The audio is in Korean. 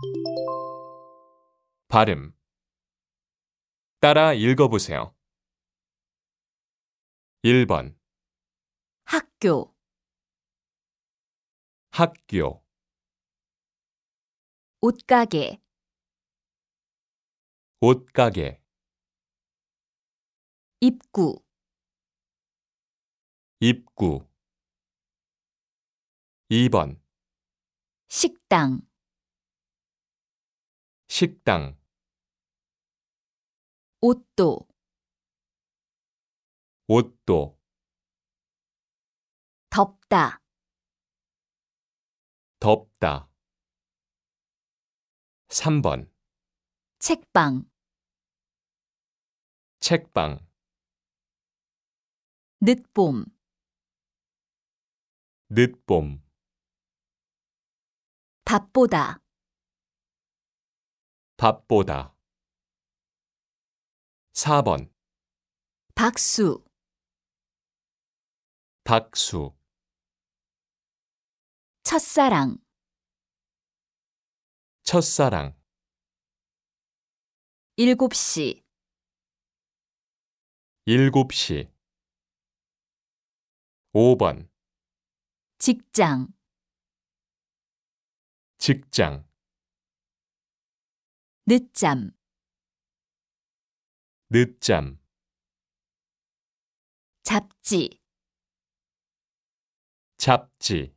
발음. 따라 읽어보세요. 1번 학교, 학교, 옷가게, 옷가게, 입구, 입구. 2번 식당, 식당, 옷도, 옷도, 덥다, 덥다. 3번 책방, 책방, 늦봄, 늦봄, 밥보다, 밥보다. 4번 박수, 박수, 첫사랑, 첫사랑, 7시, 7시. 5번 직장, 직장, 늦잠, 늦잠, 잡지, 잡지.